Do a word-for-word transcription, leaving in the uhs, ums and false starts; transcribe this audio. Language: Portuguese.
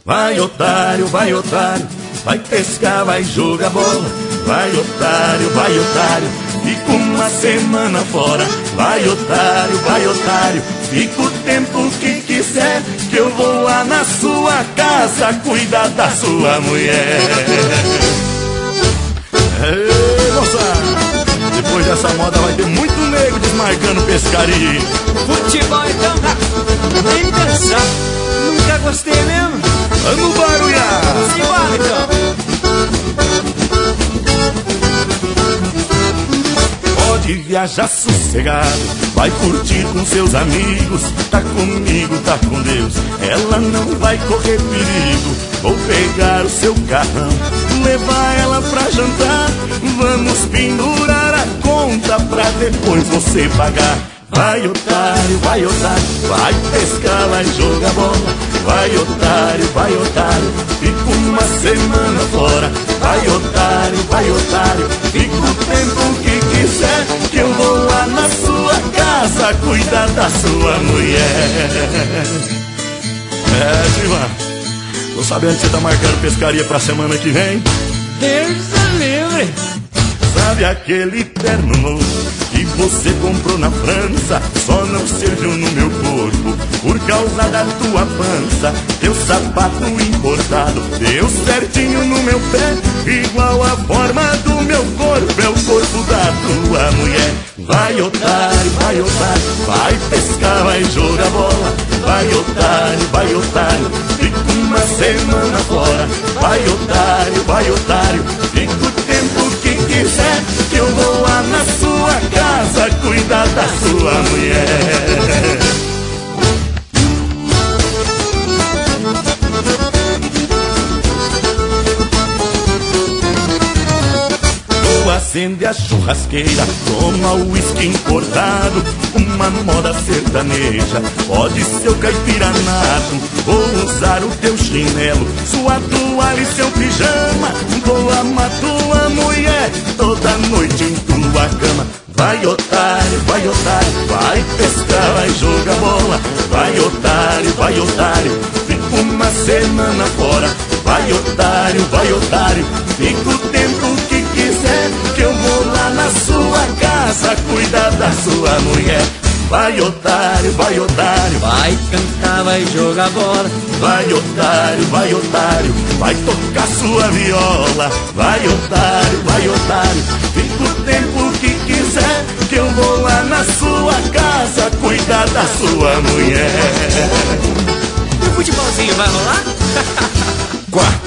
Vai otário, vai otário, vai pescar, vai jogar bola. Vai otário, vai otário, fica uma semana fora. Vai otário, vai otário, fica o tempo que quiser, que eu vou lá na sua casa cuidar da sua mulher. Ei, moçada, depois dessa moda vai ter muito nego desmarcando pescaria. Futebol então, nem pensar, nunca gostei mesmo. Vamos barulhar! Simbora então. Pode viajar sossegado, vai curtir com seus amigos. Tá comigo, tá com Deus, ela não vai correr perigo. Vou pegar o seu carrão, levar ela pra jantar. Vamos pendurar a conta pra depois você pagar. Vai otário, vai otário, vai pescar, vai jogar bola. Vai otário, vai otário, fica uma semana fora. Vai otário, vai otário, fica o tempo que quiser, que eu vou lá na sua casa cuidar da sua mulher. É, Silva, tô sabendo que você tá marcando pescaria pra semana que vem. Deus é livre. Sabe aquele terno novo que você comprou na França? Só não serviu no meu corpo por causa da tua pança. Teu sapato importado deu certinho no meu pé, igual a forma do meu corpo é o corpo da tua mulher. Vai otário, vai otário, vai pescar, vai jogar bola. Vai otário, vai otário, fica uma semana fora. Vai otário, vai otário, fica o tempo que quiser, que eu vou lá na sua casa cuidar da sua mulher. Tu acende a churrasqueira, toma o uísque importado, uma moda sertaneja, pode ser o caipiranato. Vou usar o teu chinelo, sua toalha e seu pijama. Vou amar tua mulher toda noite em tua cama. Vai otário, vai otário, vai pescar, vai jogar bola. Vai otário, vai otário, fica uma semana fora. Vai otário, vai otário, fica o tempo que quiser, que eu vou lá na sua casa cuidar da sua mulher. Vai otário, vai otário, vai cantar, vai jogar bola. Vai otário, vai otário, vai tocar sua viola. Vai otário, vai otário, fica o tempo que quiser, que eu vou lá na sua casa cuidar da sua mulher. E o futebolzinho vai rolar? Quarto